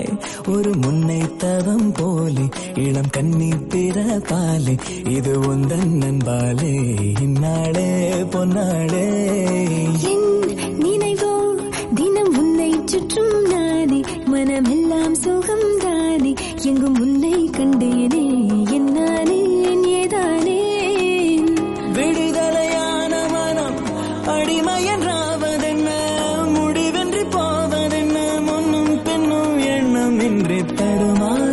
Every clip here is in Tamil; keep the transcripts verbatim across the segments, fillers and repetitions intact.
ஒரு முன்னை தவம் போலே இளம் கன்னி பிறப்பாலே இது உந்தன் நண்பாலே இந்நாளே பொன்னாளே நினைவோ தினம் உன்னை சுற்றும் நானே மனமெல்லாம் சுகம் தானே எங்கும் உன்னை கண்டேனே என்னானே ஏதானே விடுதலையான மனம் அடிமையன்றாவதென்ன முடிவென்றி போவதென்ன முன்னும் பின்னும் எண்ணம் இன்றி தடுமாற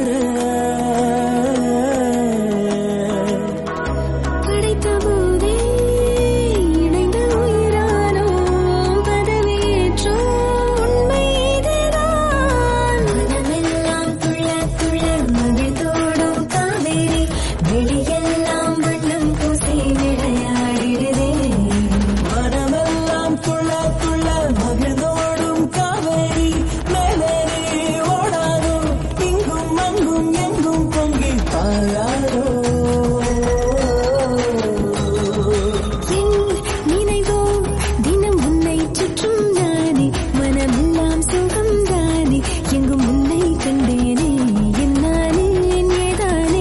படைத்த போதே இணைந்த உயிரானோ பதவியேற்றோ உண்மை இதுதான் மனமெல்லாம் துள்ள துள்ள மகிழ்ந்தோடும் காவேரி வெளியெல்லாம் வண்ணம் பூசி விளையாடிடுதே மனமெல்லாம் துள்ள துள்ள மகிழ்ந்தோடும் காவேரி மேலேறி ஓடாதோ இங்கும் அங்கும் எங்கும் பொங்கி பாயாதோ என் நினைவோ தினம் உன்னை சுற்றும் நானே மனமெல்லாம் சுகம் தானே எங்கும் உன்னை கண்டேனே என்னானே ஏதானே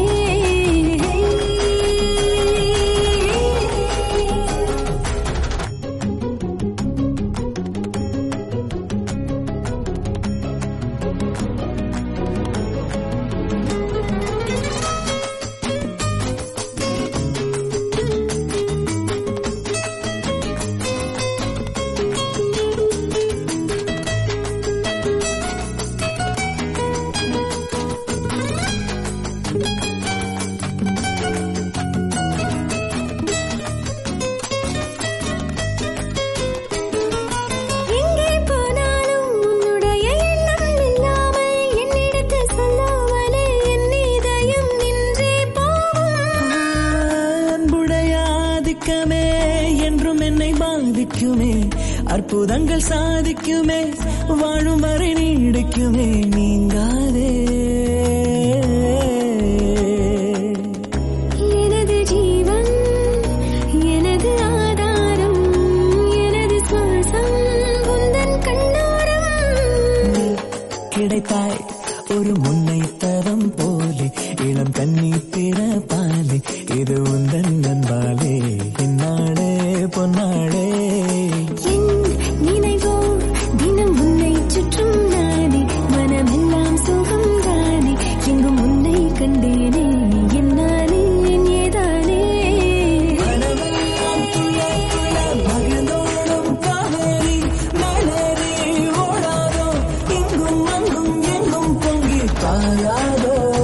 எங்கே போனாலும் உன்னுடைய எண்ணம் இல்லாமல் என்னிடத்தில் சொல்லாமலே என் இதயம் நின்றே போகும் அன்புடைய ஆதிக்கமே என்றும் என்னை பாதிக்குமே அற்புதங்கள் சாதிக்குமே வாழும் வரை நீடிக்குமே நீங்காதே எனது ஜீவன் எனது ஆதாரம் எனது சுவாசம் உந்தன் கண்ணோரம் கிடைத்தாய் ஒரு முன்னை தரம் போலே இளம் கன்னி பிறப்பாலே இது உந்தன் நண்பாலே இந்நாளே பொன்னாளே என் நினைவோ தினம் உன்னை சுற்றும் நானே மனமெல்லாம் சுகம் தானே எங்கும் உன்னை கண்டேனே என்னானே ஏதானே மனமெல்லாம் துள்ள துள்ள மகிழ்ந்தோடும் காவேரி மேலேறி ஓடாதோ இங்கும் அங்கும் எங்கும் பொங்கி பாயாதோ